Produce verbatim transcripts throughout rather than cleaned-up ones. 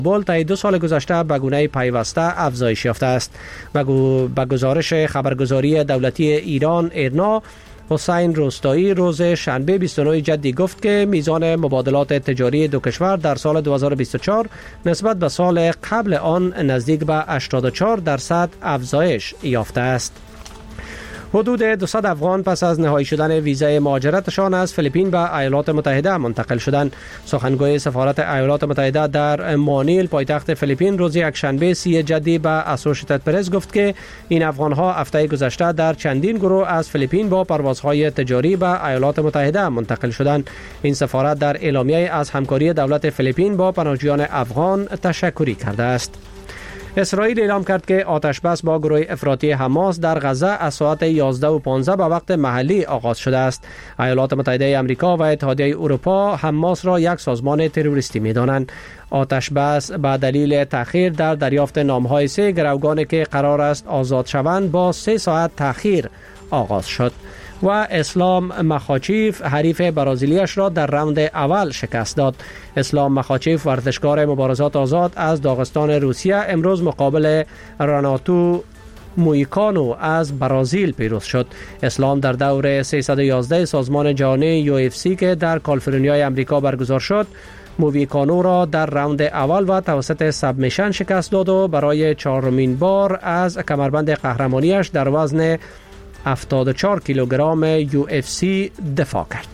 بول تا دو سال گذشته به گونه پیوسته افزایش یافته است. به گزارش خبرگزاری دولتی ایران ایرنا، حسین روستایی روز شنبه بیست و نه جدی گفت که میزان مبادلات تجاری دو کشور در سال دو هزار و بیست و چهار نسبت به سال قبل آن نزدیک به هشتاد و چهار درصد افزایش یافته است. حدود دویست افغان پس از نهایی شدن ویزای مهاجرتشان از فیلیپین به ایالات متحده منتقل شدند. سخنگوی سفارت ایالات متحده در مانیل پایتخت فیلیپین روز یکشنبه سی جدی به اسوشیتد پرس گفت که این افغانها هفته گذشته در چندین گروه از فیلیپین با پروازهای تجاری به ایالات متحده منتقل شدند. این سفارت در اعلامیه از همکاری دولت فیلیپین با پناهجویان افغان تشکری کرده است. اسرائیل اعلام کرد که آتش بس با گروه افراطی حماس در غزه از ساعت یازده و پانزده به وقت محلی آغاز شده است. ایالات متحده آمریکا و اتحادیه اروپا حماس را یک سازمان تروریستی می‌دانند. آتش بس به دلیل تأخیر در دریافت نام‌های سه گروگانی که قرار است آزاد شوند با سه ساعت تأخیر آغاز شد و اسلام مخاچیف حریف برازیلیش را در راند اول شکست داد. اسلام مخاچیف ورزشکار مبارزات آزاد از داغستان روسیه امروز مقابل رناتو مویکانو از برازیل پیروز شد. اسلام در دور سیصد و یازده سازمان جهانی یو اف سی که در کالیفرنیا امریکا برگزار شد، مویکانو را در راند اول و توسط سبمیشن شکست داد و برای چهارمین بار از کمربند قهرمانیش در وزن هفتاد و چهار کیلوگرم یو اف سی دفاع کرد.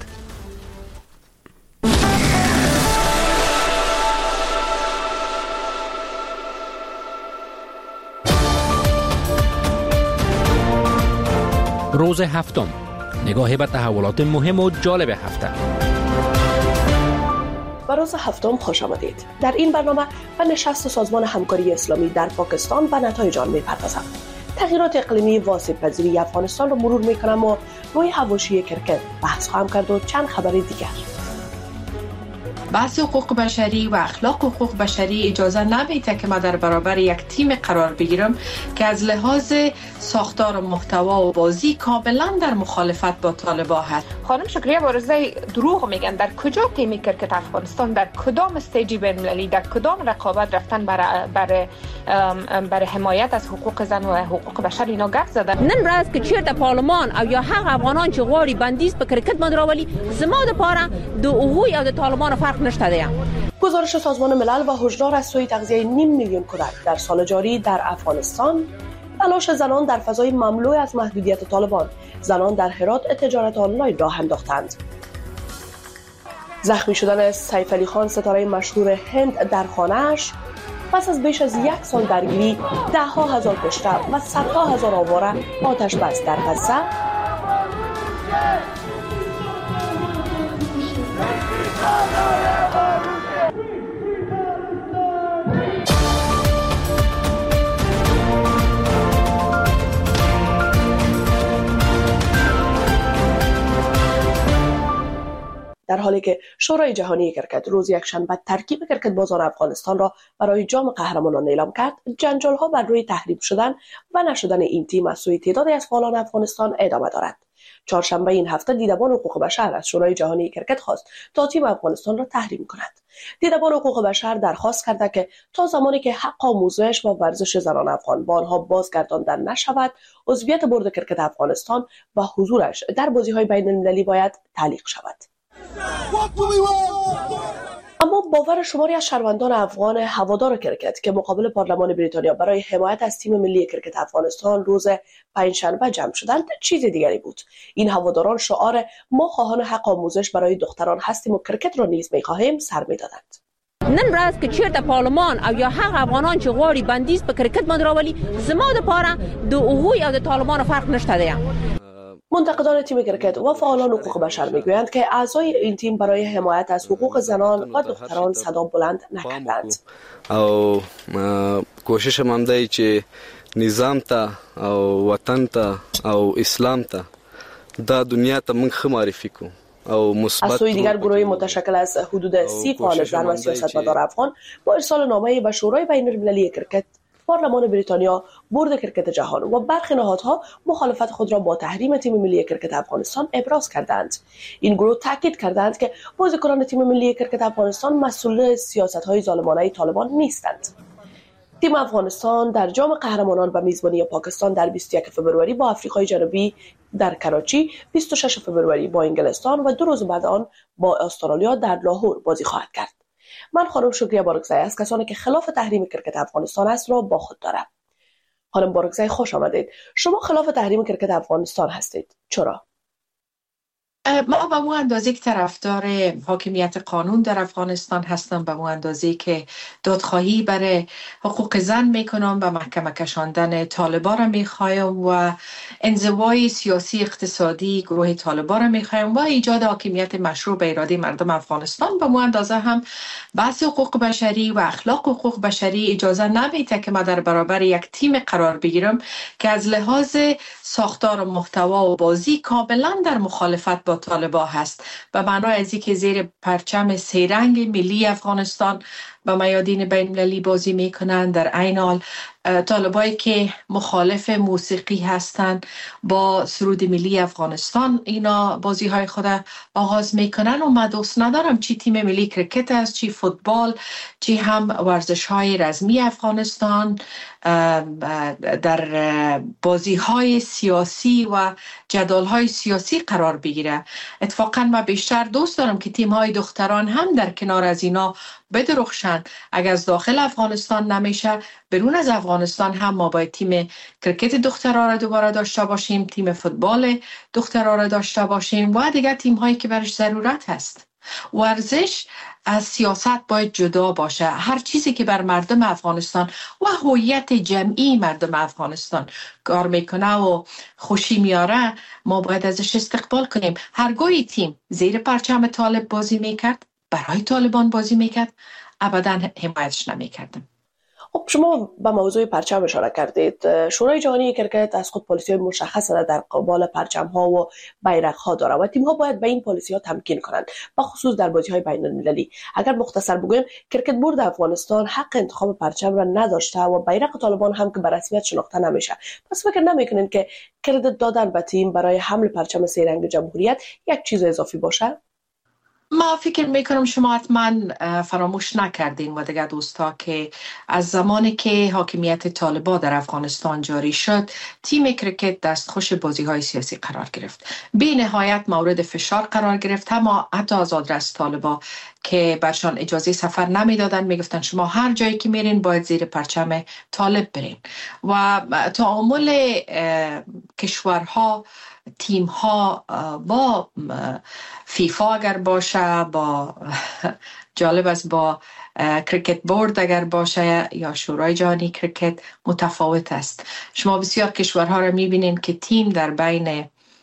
روز هفتم، نگاهی به تحولات مهم و جالب هفته. به روز هفتم خوش آمدید. در این برنامه به نشست سازمان همکاری اسلامی در پاکستان و نتایج آن می‌پردازم. تغییرات اقلیمی و آسیب‌پذیری افغانستان را مرور می‌کنم و روی حواشی کرکت بحث خواهم کرد و چند خبر دیگر. بحث حقوق بشری و اخلاق حقوق بشری اجازه نمیده که ما در برابر یک تیم قرار بگیرم که از لحاظ ساختار و محتوا و بازی کاملا در مخالفت با طالبان هست. خانم شکریه بارزه دروغ میگن. در کجا تیم کرکت افغانستان در کدام استیجی بین‌المللی در کدام رقابت رفتن برای برای برای حمایت از حقوق زن و حقوق بشر اینا گفت زدن. نن راز که چیرته پارلمان او یا حق افغانان چې غواړي بندیز په کرکټ باندې راولي زما د پاره د هغوی او د طالبان فرق نشته دی. گزارش سازمان ملل و هشدار از سوی تغذیه نیم میلیون کودک در سال جاری در افغانستان. تلاش زنان در فضای مملو از محدودیت طالبان. زنان در هرات تجارت آنلاین راه انداختند. زخمی شدن سیف علی خان ستاره مشهور هند در خانه‌اش. پس از بیش از یک سال درگیری، ده ها هزار کشته و صدها هزار آواره آتش بس در غزه. در حالی که شورای جهانی کرکت روز یکشنبه ترکیب کرکت بازان افغانستان را برای جام قهرمانان اعلام کرد، جنجال‌ها بر روی تحریم شدن و نشدن این تیم از سوی تعدادی از فعالان افغانستان ادامه دارد. چهارشنبه این هفته دیدبان حقوق بشر از شورای جهانی کرکت خواست تا تیم افغانستان را تحریم کند. دیدبان حقوق بشر درخواست کرده که تا زمانی که حق آموزش و ورزش زنان افغان با آنها بازگردانده نشود، عضویت بورد کرکت افغانستان و حضورش در بازی‌های بین‌المللی باید تعلیق شود. اما باور شماری از شهروندان افغان هوادار کرکت که مقابل پارلمان بریتانیا برای حمایت از تیم ملی کرکت افغانستان روز پنجشنبه جمع شدند چیز دیگری بود. این هواداران شعار ما خواهان حق آموزش برای دختران هستیم و کرکت را نیز می‌خواهیم سر می‌دادند. نن راز که چیرته پارلمان او یا حق افغانان چې غواړي بندیز په کرکټ باندې راولي زما د پاره د هغوی او د طالبانو فرق نشته دی. منتقدان تیم کرکت و فعالان حقوق بشر میگویند که اعضای این تیم برای حمایت از حقوق زنان و دختران صدا بلند نکردند. او کوشش هم دی چې نظام ته او وطن ته او اسلام ته دا دنیا ته موږ ښه معرفي کوو. از سوی دیگر گروهی متشکل از حدود سی فعال زن و سیاستمدار افغان با ارسال نامه‌ای به شورای بین‌المللی کرکت پارلمان بریتانیا بورد کرکت جهان و برخی نهادها مخالفت خود را با تحریم تیم ملی کرکت افغانستان ابراز کردند. این گروه تاکید کردند که بازیکنان تیم ملی کرکت افغانستان مسئول سیاست‌های ظالمانه طالبان نیستند. تیم افغانستان در جام قهرمانان و میزبانی پاکستان در بیست و یک فوریه با آفریقای جنوبی در کراچی، بیست و شش فوریه با انگلستان و دو روز بعد آن با استرالیا در لاهور بازی خواهد کرد. من خانم شکریه بارکزی از کسانی که خلاف تحریم کرکت افغانستان است را با خود دارم. خانم بارکزی خوش آمدید. شما خلاف تحریم کرکت افغانستان هستید. چرا؟ ما به اون اندازه که طرفدار حاکمیت قانون در افغانستان هستم، به اون اندازه که دادخواهی برای حقوق زن میکنم، به محکمه کشاندن طالبان را میخوایم و انزوای سیاسی اقتصادی گروه طالبان را میخوایم و ایجاد حاکمیت مشروع به اراده مردم افغانستان. به اون اندازه هم بحث حقوق بشری و اخلاق حقوق بشری اجازه نمیده که ما در برابر یک تیم قرار بگیرم که از لحاظ ساختار و محتوا و بازی کاملا در مخالفت با طالبان هست، به معنای از اینکه زیر پرچم سه رنگ ملی افغانستان به میادین بین المللی بازی میکنند. در عین حال طالبایی که مخالف موسیقی هستند با سرود ملی افغانستان اینا بازی های خود آغاز میکنن و من دوست ندارم چی تیم ملی کرکت است، چی فوتبال، چی هم ورزش های رزمی افغانستان در بازی های سیاسی و جدال های سیاسی قرار بگیره. اتفاقا من بیشتر دوست دارم که تیم های دختران هم در کنار از اینا بدرخشن. اگر از داخل افغانستان نمیشه، برون از افغانستان هم ما باید تیم کرکت دخترها را دوباره داشته باشیم، تیم فوتبال دخترها را داشته باشیم و دیگر تیم هایی که برش ضرورت هست. ورزش از سیاست باید جدا باشه. هر چیزی که بر مردم افغانستان و هویت جمعی مردم افغانستان کار میکنه و خوشی میاره ما باید ازش استقبال کنیم. هرگاهی تیم زیر پرچم طالب بازی میکرد، برای طالبان بازی میکرد، ابدا حمایتش نمیکردم. خب شما به موضوع پرچم اشاره کردید. شورای جهانی کرکت از خود پالیسی مشخص را در قبال پرچم ها و بیرق ها داره و تیم ها باید به این پالیسی ها تمکین کنند، به خصوص در بازی های بین المللی. اگر مختصر بگویم، کرکت بورد افغانستان حق انتخاب پرچم را نداشته و بیرق طالبان هم که به رسمیت شناخته نمیشه. پس فکر نمیکنین که کردیت دادن به تیم برای حمل پرچم سه رنگ جمهوریت یک چیز اضافی باشه؟ ما فکر میکنم شما حتما فراموش نکردین و دیگه دوستا که از زمانی که حاکمیت طالبان در افغانستان جاری شد، تیم کرکت دستخوش بازی های سیاسی قرار گرفت. بی نهایت مورد فشار قرار گرفت، اما حتی از آدرس طالبان که برشان اجازه سفر نمیدادن، میگفتن شما هر جایی که میرین باید زیر پرچم طالب برین. و تعامل کشورها، تیم ها با فیفا اگر باشه، با جالب است با کرکت بورد اگر باشه یا شورای جهانی کرکت متفاوت است. شما بسیار کشورها را میبینین که تیم در بین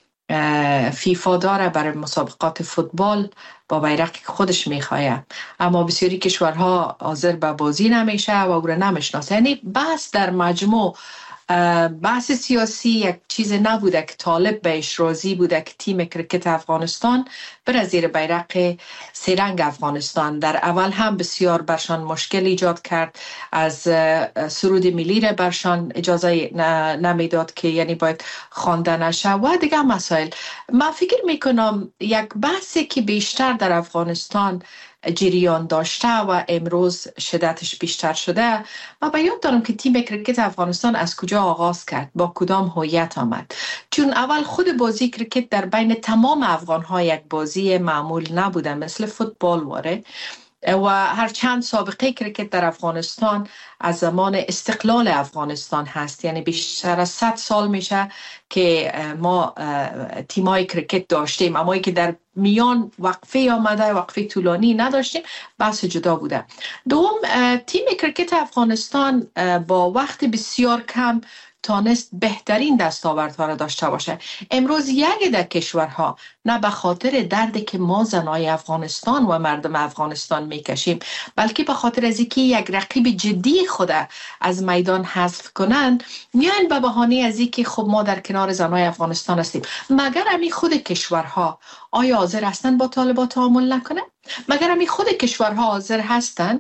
فیفا داره برای مسابقات فوتبال با بیرقی که خودش میخواه، اما بسیاری کشورها حاضر به بازی نمیشه و او را نمیشناسه. یعنی بس در مجموع بحث سیاسی یک چیز نبوده که طالب بهش راضی بوده که تیم کرکت افغانستان بر زیر بیرق سه رنگ افغانستان. در اول هم بسیار برشان مشکل ایجاد کرد، از سرود ملی را برشان اجازه نمیداد که یعنی باید خوانده نشه و دیگه مسائل. من فکر میکنم یک بحثی که بیشتر در افغانستان جریان داشته و امروز شدتش بیشتر شده، من به یاد دارم که تیم کرکت افغانستان از کجا آغاز کرد، با کدام هویت آمد. چون اول خود بازی کرکت در بین تمام افغان ها یک بازی معمول نبوده، مثل فوتبال واره و هر چند سابقه کرکت در افغانستان از زمان استقلال افغانستان هست، یعنی بیشتر از صد سال میشه که ما تیمای کرکت داشتیم، اما ای که در میان وقفه آمده، وقفه طولانی نداشتیم، بحث جدا بوده. دوم، تیم کرکت افغانستان با وقت بسیار کم تانست بهترین دستاوردها را داشته باشه. امروز یک در کشورها نه به خاطر دردی که ما زنای افغانستان و مردم افغانستان میکشیم، بلکه به خاطر از اینکه یک رقیب جدی خود از میدان حذف کنن، میان به بهانه از اینکه خب ما در کنار زنای افغانستان هستیم. مگر امی خود کشورها آیا حاضر هستند با طالبان تعامل نکنه؟ مگر امی خود کشورها حاضر هستند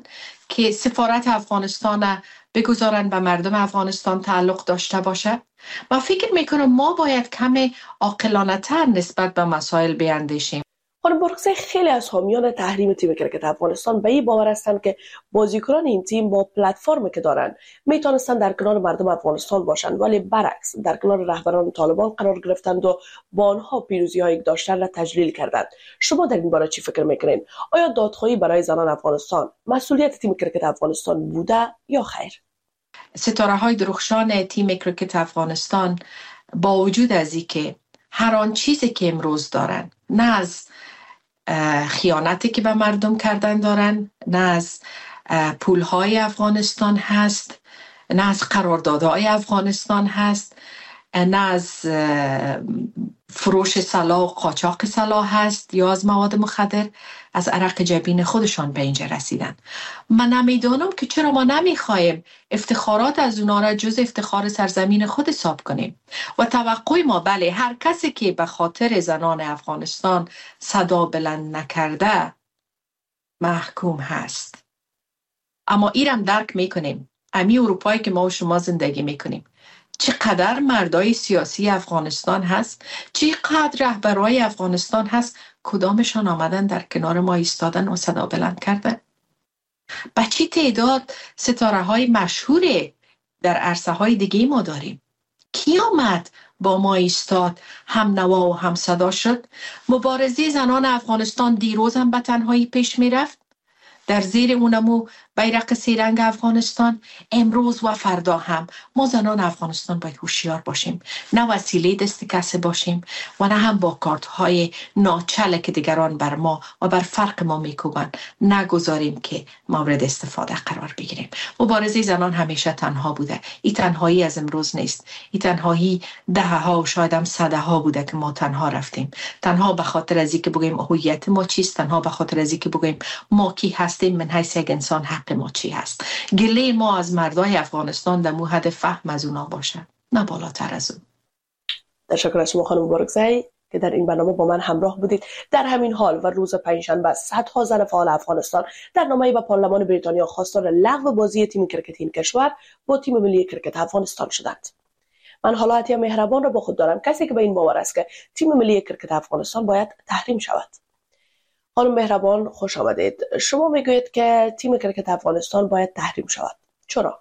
که سفارت افغانستان بگذارن به مردم افغانستان تعلق داشته باشه. من فکر میکنم ما باید کم عاقلانه تر نسبت به مسائل بیاندیشیم. خانم برکزی، خیلی از حامیان تحریم تیم کرکت افغانستان به این باور هستند که بازیکنان این تیم با پلتفرمی که دارند میتونستند در کنار مردم افغانستان باشند، ولی برعکس در کنار رهبران طالبان قرار گرفتند و با آنها پیروزی‌های داشتن را تجلیل کردند. شما در این باره چی فکر میکنین؟ آیا دادخواهی برای زنان افغانستان مسئولیت تیم کرکت افغانستان بوده یا خیر؟ ستاره های درخشان تیم کرکت افغانستان با وجود از اینکه هر آن چیزی که امروز دارن، نه از خیانتی که به مردم کردن دارن، نه از پولهای افغانستان هست، نه از قراردادهای افغانستان هست، نه از فروش سلاح و قاچاق سلاح هست یا از مواد مخدر، از عرق جبین خودشان به اینجا رسیدن. من نمیدانم که چرا ما نمیخوایم افتخارات از اونا را جز افتخار سرزمین خود حساب کنیم و توقع ما بله هر کسی که به خاطر زنان افغانستان صدا بلند نکرده محکوم هست. اما ایرم درک میکنیم، امی اروپایی که ما و شما زندگی میکنیم، چقدر مردای سیاسی افغانستان هست، چقدر رهبرای افغانستان هست، کدامشان آمدن در کنار ما ایستادن و صدا بلند کردن؟ با چی تعداد ستاره های مشهور در عرصه های دیگه ما داریم؟ کی آمد با ما ایستاد، هم نوا و هم صدا شد؟ مبارزه زنان افغانستان دیروز هم به تنهایی پیش می رفت در زیر اونمو بیرق سیرنگ افغانستان. امروز و فردا هم ما زنان افغانستان باید هوشیار باشیم، نه وسیله دست کسی باشیم و نه هم با کارت های ناچل که دیگران بر ما و بر فرق ما میکوبند نگذاریم که مورد استفاده قرار بگیریم. مبارزه زنان همیشه تنها بوده، این تنهایی از امروز نیست، این تنهایی ده ها و شاید هم صده ها بوده که ما تنها رفتیم، تنها به خاطر از اینکه بگیم هویت ما چیست، تنها به خاطر از اینکه بگیم ما کی هستیم، من حیث یک انسان حق ما چی هست. گله ما از مردای افغانستان در مو حد فهم از اونا باشه، نه بالاتر از اون. تشکر از شما خانم برکزی که در این برنامه با من همراه بودید. در همین حال و روز پنجشنبه صدها زن فعال افغانستان در نامه‌ای به پارلمان بریتانیا خواستار لغو بازی تیم کرکت این کشور با تیم ملی کرکت افغانستان شدند. من حالا عطیه مهربان را با خود دارم، کسی که به این باور است که تیم ملی کرکت افغانستان باید تحریم شود. خانم مهربان خوش آمدید. شما میگویید که تیم کرکت افغانستان باید تحریم شود. چرا؟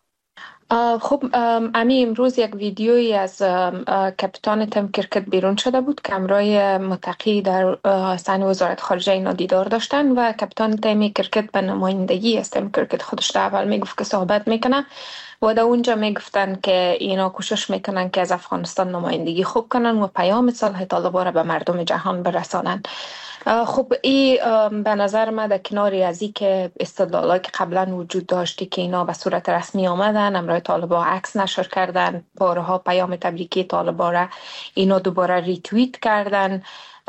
خب امی امروز یک ویدیویی از کپتان تیم کرکت بیرون شده بود که امرای متقی در سن وزارت خارجه اینا دیدار داشتن و کپتان تیم کرکت به نمایندگی از تیم کرکت خودش در اول میگفت که صحبت میکنه و در اونجا میگفتن که اینا کوشش میکنن که از افغانستان نمایندگی خوب کنن و پیام صلح طالبان را به مردم جهان برسانن. خب این به نظر من در کناری از این که استدلالایی که قبلا وجود داشتی که اینا به صورت رسمی آمدن، امرای طالبان عکس نشر کردن، بارها پیام تبریکی طالبان را اینا دوباره ریتوییت کردن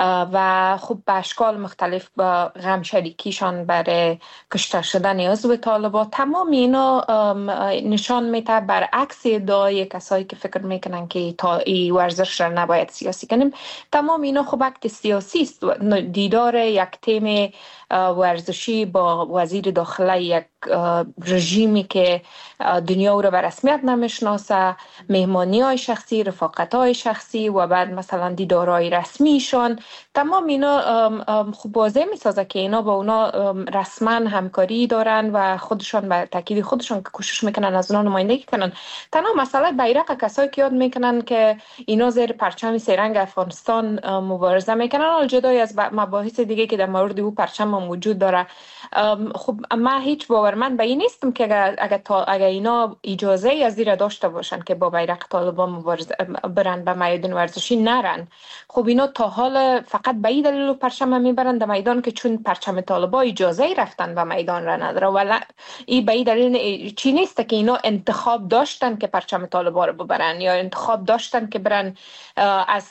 و خب به اشکال مختلف با غم شریکیشان برای کشته شدن عضو طالبان، تمام اینا نشان میده برعکس ادعای کسایی که فکر میکنن که تا این ورزش را نباید سیاسی کنیم. تمام اینا خب اکت سیاسی است. دیدار یک تیم ورزشی با وزیر داخله یک رژیمی که دنیا رو به رسمیت نمیشناسه، مهمانی های شخصی، رفاقت های شخصی و بعد مثلا دیدارهای رسمیشان، تمام اینا خوب واضح میسازه که اینا با اونا رسما همکاری دارن و خودشان به تاکید خودشان که کوشش میکنن از اونا نمایندگی کنن. تنها مسئله بیرق کسایی که یاد میکنن که اینا زیر پرچم سرنگ افغانستان مبارزه میکنن، حال جدای از مباحث دیگه که در مورد او پرچم هم وجود داره. خب من هیچ باورمند به این نیستم که اگر, اگر, تا اگر اینا اجازه از زیر داشته باشن که با بیرق طالبان مبارزه برن به میدان ورزشی نرن، خب اینا تا حال فقط به این دلیل پرچم میبرن در میدان که چون پرچم طالبان اجازه رفتن به میدان را نداره و این به این دلیل چی نیست که اینا انتخاب داشتن که پرچم طالبان رو ببرن یا انتخاب داشتن که برن از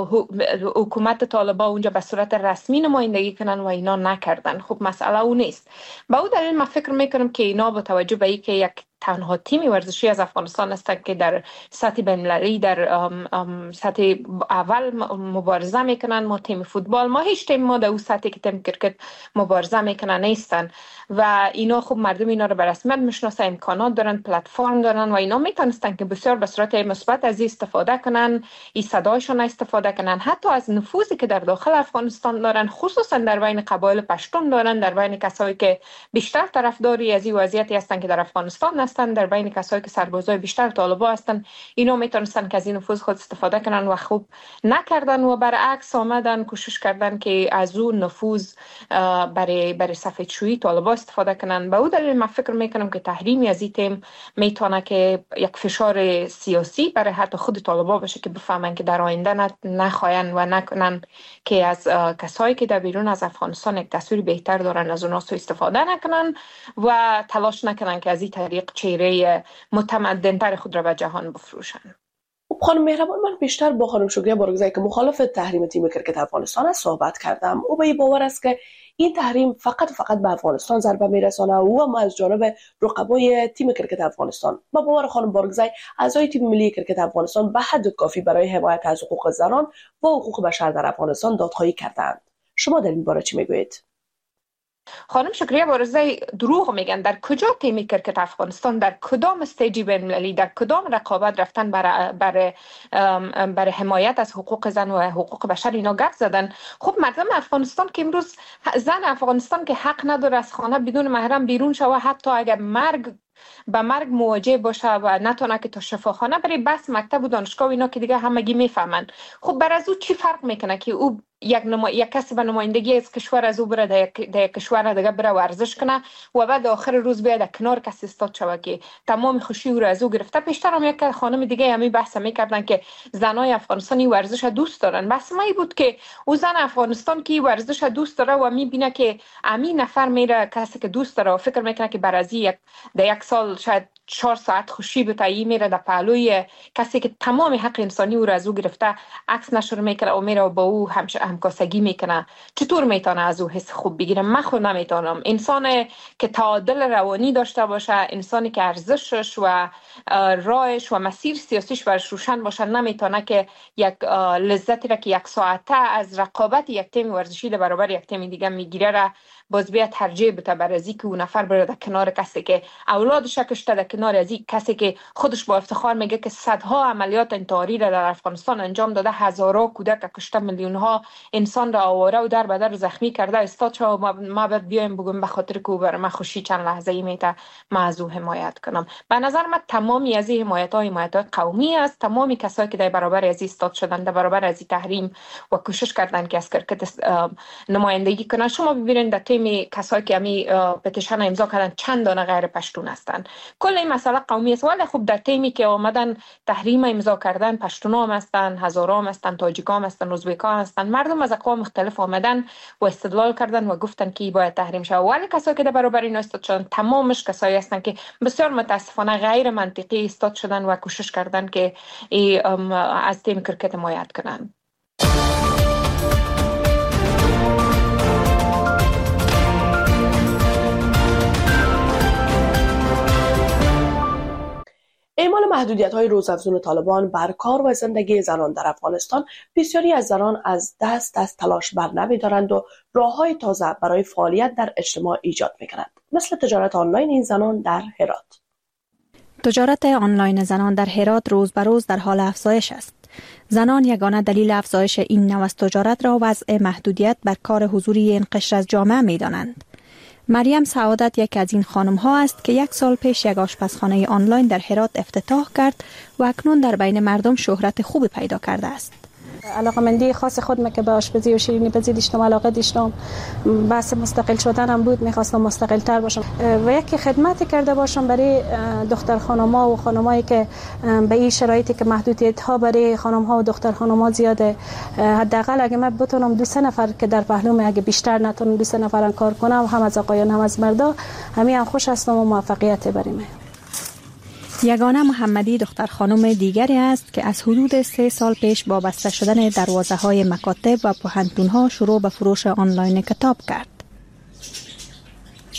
حکومت طالبان اونجا به صورت رسمی نمایندگی کنن و اینا نکردن. خب مسئله اون نیست. با اون دلیل من فکر میکنم که اینا با توجه به اینکه یک تنها تیم ورزشی از افغانستان هستند که در سطح بین‌المللی در سطح اول مبارزه میکنن. ما تیم فوتبال، ما هیچ تیم ما در اون سطحی که تیم کرکت مبارزه میکنن نیستن و اینا خوب مردم اینا رو به رسمیت میشناسن، امکانات دارن، پلتفرم دارن و اینا میتونستن که بسیار به صورت مثبت از استفاده کنن، این صدایشون استفاده کنن، حتی از نفوذی که در داخل افغانستان دارن، خصوصا در بین قبایل پشتون دارن، در بین کسایی که بیشتر طرفداری از این وضعیتی هستن که در افغانستان هستن، در بین کسایی که سربازای بیشتر طالبان هستن، اینا میتونستن که از این نفوذ خود استفاده کنن و خوب نکردن و برعکس آمدن کوشش کردن که از اون نفوذ برای برای سفیدشویی طالبان استفاده کنن. به اون دلیل من فکر میکنم که تحریمی از این تیم میتونه که یک فشار سیاسی برای حتی خود طالبان باشه که بفهمن که در آینده نخواین و نکنن که از کسایی که در بیرون از افغانستان یک تصویر بهتر دارن از اونها سوء استفاده نکنن و تلاش نکنن که از این طریق چهره متمدن‌تر خود را به جهان بفروشن. خانم مهربان، من بیشتر با خانم شکریه بارگزایی که مخالف تحریم تیم کرکت افغانستان است صحبت کردم. او به این باور است که این تحریم فقط فقط به افغانستان ضربه میرسانه و هم از جانب رقبای تیم کرکت افغانستان. با باور خانم بارگزایی، اعضای تیم ملی کرکت افغانستان به حد کافی برای حمایت از حقوق زنان و حقوق بشر در افغانستان دادخواهی کردند. شما در این باره چی میگویید؟ خانم شکریه بارزای دروغ میگن. در کجا تیم کرکت افغانستان در کدام استیجی بین‌المللی در کدام رقابت رفتن برای برای برای حمایت از حقوق زن و حقوق بشر اینا گپ زدن؟ خب مردم افغانستان که امروز زن افغانستان که حق نداره از خانه بدون محرم بیرون شوه، حتی اگر مرگ با مرگ مواجه باشه و نتونه که تا شفاخانه بره، بس مکتب و دانشگاه و اینا که دیگه همگی میفهمن. خب بر از او چی فرق میکنه که او یک نما... یک کسی به نمایندگی از کشور از او بره در یک... در یک کشور دیگه بره ورزش کنه و بعد آخر روز بیاد در کنار کسی استاد شوه که تمام خوشی او را از او گرفته. پیشتر هم یک خانم دیگه همین بحث میکردن که زنای افغانستانی ورزش دوست دارن. بس ما بود که او زن افغانستان که ورزش دوست داره و میبینه که همین نفر میره کسی که دوست داره و فکر میکنه که بر از یک در یک سال شاید چهار ساعت خوشی به تایی میره در پهلوی کسی که تمام حق انسانی او را از او گرفته عکس نشر میکنه و میره و با او همش همکاسگی میکنه. چطور میتونه از او حس خوب بگیره؟ من خود نمیتونم. انسان که تعادل روانی داشته باشه، انسانی که ارزشش و راهش و مسیر سیاسیش برش روشن باشه، نمیتونه که یک لذتی را که یک ساعته از رقابت یک تیم ورزشی در برابر یک تیم دیگه میگیره را باز بیا ترجیح بده بر از اینکه اون نفر بره در کنار کسی که اولادش کشته، در کنار از این کسی که خودش با افتخار میگه که صدها عملیات انتحاری را در افغانستان انجام داده، هزارها کودک کشته، میلیون ها انسان را آواره و در بدر زخمی کرده، استاد شو ما بعد بیایم بگم به خاطر که بر من خوشی چند لحظه ای میته ما از او حمایت کنم. به نظر من تمامی از این حمایت ها حمایت های قومی است. تمامی کسایی که در برابر از این استاد شدن، در برابر از این تحریم و کوشش کردن که از کرکت نمایندگی کنن. شما ببینید در تیم کسایی که می پتیشن امضا کردن چند دانه غیر پشتون هستن. کل این مسئله قومی است. ولی خب در تیمی که آمدن تحریم امضا کردن پشتونا هم هستن، هزارا هم هستن، تاجیکا هم هستن، ازبکا هم هستن. مردم از اقوام مختلف آمدن و استدلال کردن و گفتن که باید تحریم شه. ولی کسایی که در برابر این استاد شدن تمامش کسایی هستن که بسیار متاسفانه غیر منطقی استاد شدن و کوشش کردن که از تیم کرکت حمایت کنن. اعمال محدودیت‌های روزافزون طالبان بر کار و زندگی زنان در افغانستان، بسیاری از زنان از دست از تلاش بر نمی‌دارند و راه‌های تازه برای فعالیت در اجتماع ایجاد می‌کنند، مثل تجارت آنلاین این زنان در هرات. تجارت آنلاین زنان در هرات روز به روز در حال افزایش است. زنان یگانه دلیل افزایش این نوع از تجارت را وضع محدودیت بر کار حضوری این قشر از جامعه می‌دانند. مریم سعادت یک از این خانم ها است که یک سال پیش یک آشپزخانه آنلاین در هرات افتتاح کرد و اکنون در بین مردم شهرت خوبی پیدا کرده است. علاقمندی خاص خودم که به آشپزی و شیرینی پزی داشتم، علاقه داشتم، بحث مستقل شدنم بود، میخواستم مستقل تر باشم و یکی خدمتی کرده باشم برای دختر خانم‌ها و خانمایی که به این شرایطی که محدودیت ها برای خانم‌ها و دختر خانم‌ها زیاده. حداقل اگه من بتونم دو سه نفر که در پهلوم، اگه بیشتر نتونم دو سه نفرن کار کنم، هم از آقایان هم از مردا، همین هم خوش هستم و موفقیت بریم. یگانه محمدی دختر خانم دیگری است که از حدود سه سال پیش با بسته شدن دروازه های مکاتب و پوهنتون ها شروع به فروش آنلاین کتاب کرد.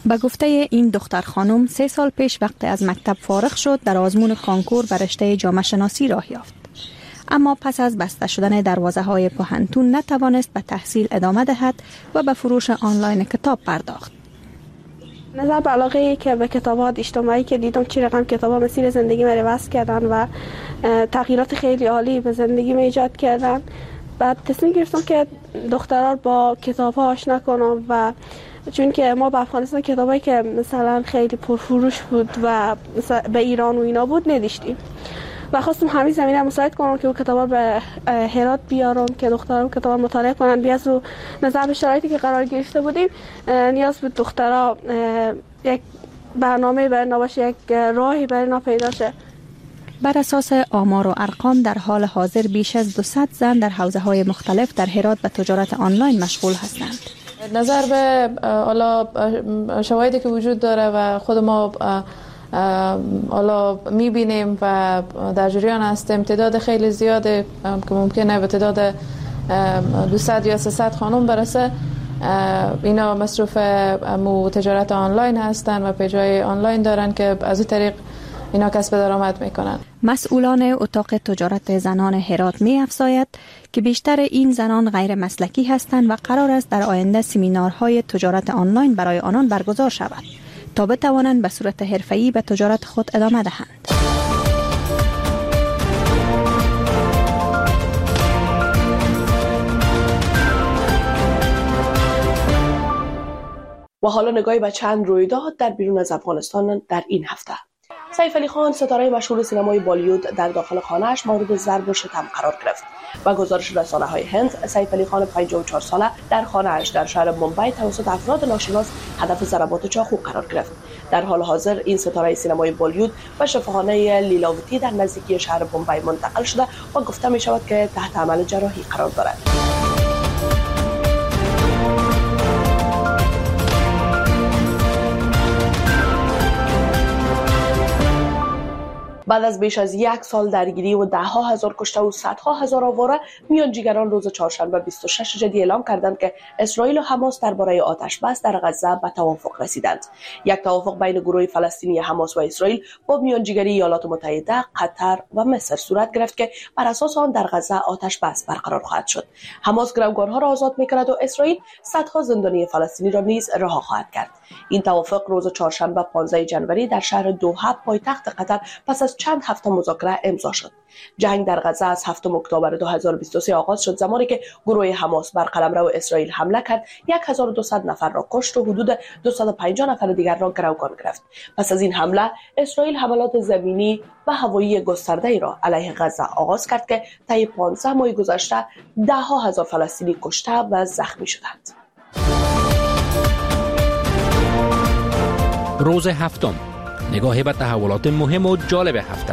به گفته این دختر خانم سه سال پیش وقت از مکتب فارغ شد در آزمون کانکور به رشته جامعه شناسی راه یافت. اما پس از بسته شدن دروازه های پوهنتون نتوانست به تحصیل ادامه دهد و به فروش آنلاین کتاب پرداخت. نظر به علاقه که به کتابات اجتماعی که دیدم چی رقم کتابا مسیر زندگی من واسه کردن و تغییرات خیلی عالی به زندگی من ایجاد کردن، بعد تصمیم گرفتم که دخترها با کتاب‌ها آشنا کنم و چون که ما به افغانستان کتابایی که مثلا خیلی پرفروش بود و به ایران و اینا بود نداشتیم و خواستم همین زمینه مساعد کنم که اون کتابا به هرات بیارم که دخترها کتابا مطالعه کنن. بیاز رو نظر به شرایطی که قرار گرفته بودیم نیاز بود دخترها یک برنامه برای نباشه، یک راهی برای اینا پیدا شه. بر اساس آمار و ارقام در حال حاضر بیش از دویست زن در حوزه‌های مختلف در هرات به تجارت آنلاین مشغول هستند. نظر به حالا شواهدی که وجود داره و خود ما حالا میبینیم و در جریان هستیم، تعداد خیلی زیاده که ممکنه به تعداد دویست یا سیصد خانم برسه. اینا مصروف مو تجارت آنلاین هستن و پیجای آنلاین دارن که از این طریق اینا کسب درآمد میکنن. مسئولان اتاق تجارت زنان هرات می افزاید که بیشتر این زنان غیر مسلکی هستند و قرار است در آینده سمینارهای تجارت آنلاین برای آنان برگزار شود تا بتوانند به صورت حرفه‌ای به تجارت خود ادامه دهند. و حالا نگاهی به چند رویداد در بیرون از افغانستان در این هفته. سیف علی خان ستاره مشهور سینمای بالیوود در داخل خانه‌اش مورد ضرب و شتم قرار گرفت. با گزارش رسانه‌های هند، سیف علی خان پنجاه و چهار ساله در خانه‌اش در شهر ممبئی توسط افراد ناشناس هدف ضربات چاقو قرار گرفت. در حال حاضر این ستاره سینمای بالیوود به شفاخانه لیلاوتی در نزدیکی شهر ممبئی منتقل شده و گفته می شود که تحت عمل جراحی قرار دارد. بعد از بیش از یک سال درگیری و ده ها هزار کشته و صدها هزار آواره، میانجیگران روز چهارشنبه بیست و شش جدی اعلام کردند که اسرائیل و حماس درباره آتش بس در غزه به توافق رسیدند. یک توافق بین گروه فلسطینی حماس و اسرائیل با میانجیگری ایالات متحده، قطر و مصر صورت گرفت که بر اساس آن در غزه آتش بس برقرار خواهد شد. حماس گروگانها را آزاد می‌کند و اسرائیل صدها زندانی فلسطینی را نیز رها خواهد کرد. این توافق روز چهارشنبه پانزده ژانویه در شهر دوحه پایتخت قطر پس از چند هفته مذاکره امضا شد. جنگ در غزه از هفتم اکتبر دو هزار و بیست و سه آغاز شد، زمانی که گروه حماس بر قلمرو اسرائیل حمله کرد، هزار و دویست نفر را کشت و حدود دویست و پنجاه نفر دیگر را گروگان گرفت. پس از این حمله اسرائیل حملات زمینی و هوایی گسترده‌ای را علیه غزه آغاز کرد که طی پانزده ماه گذشته ده ها هزار فلسطینی کشته و زخمی شدند. روز هفتم، نگاهی به تحولات مهم و جالب هفته.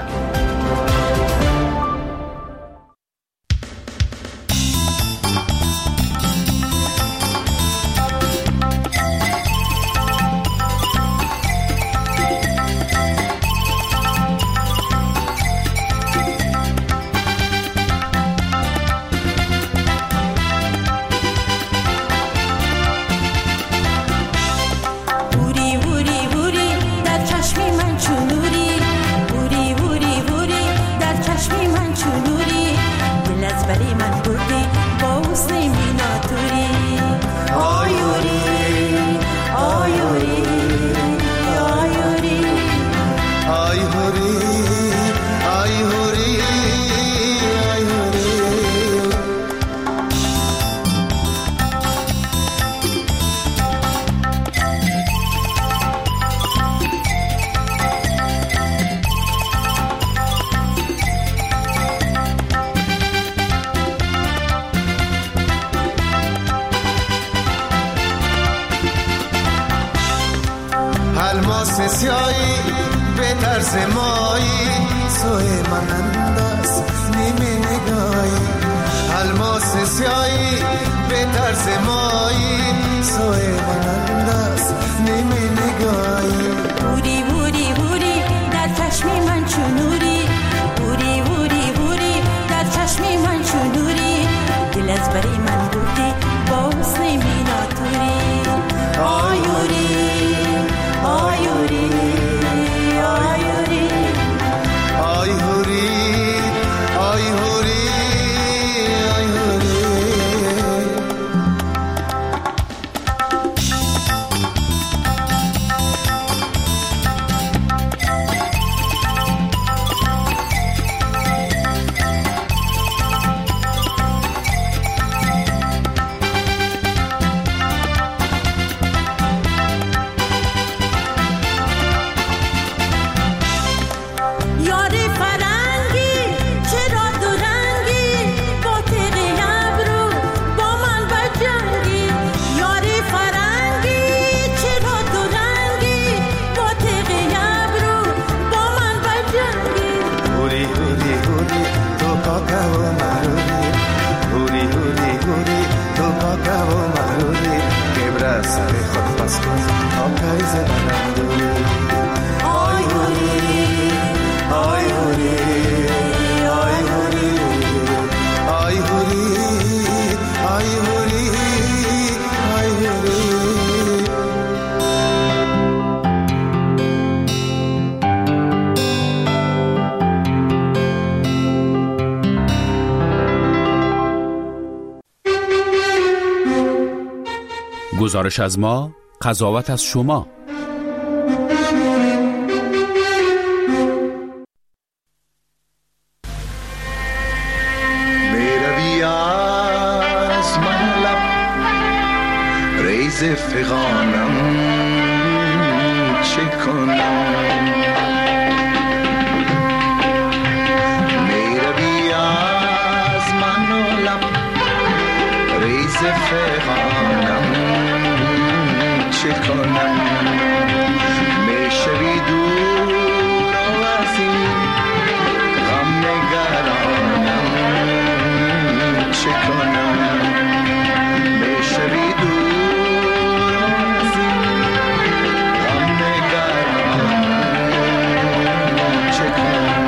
الماس سیایی به طرز مایی سوی من انداز نیمه نگاهی. الماس سیایی به طرز مایی سوی من انداز نیمه نگاهی. بوری بوری بوری در چشم من چونوری، بوری بوری بوری در چشم من چونوری، دل از بری من بودی با حسن میناتوری. آیوری گزارش از ما، قضاوت از شما. میروی از من لب ریز فغانم چه کنم، میروی از من لب ریز فغانم چه کنم، میشوی دور از این غم نگرانم چه کنم، میشوی دور از این غم نگرانم چه کنم.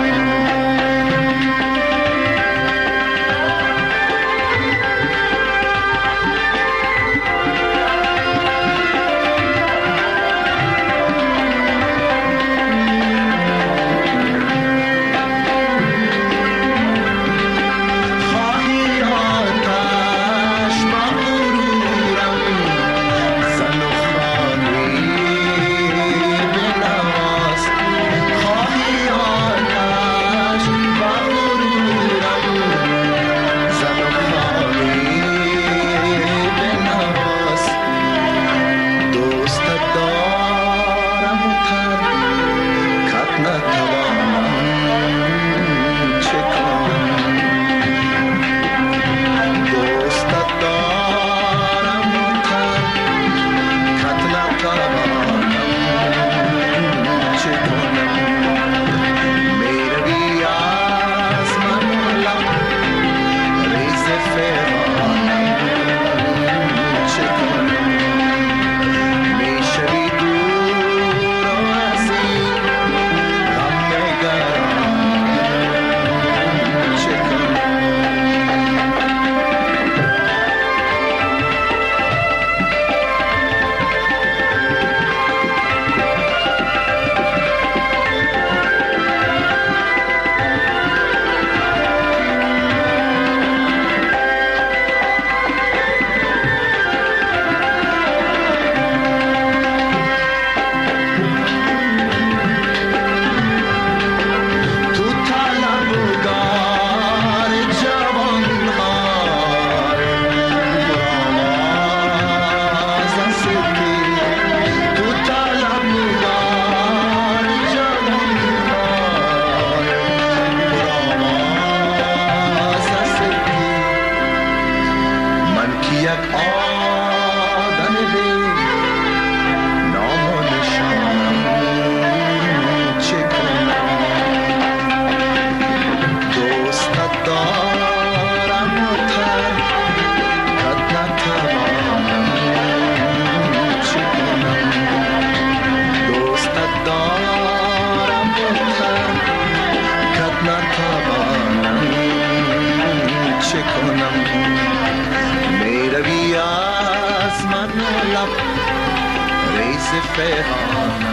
میروی از من لب ریز فغانم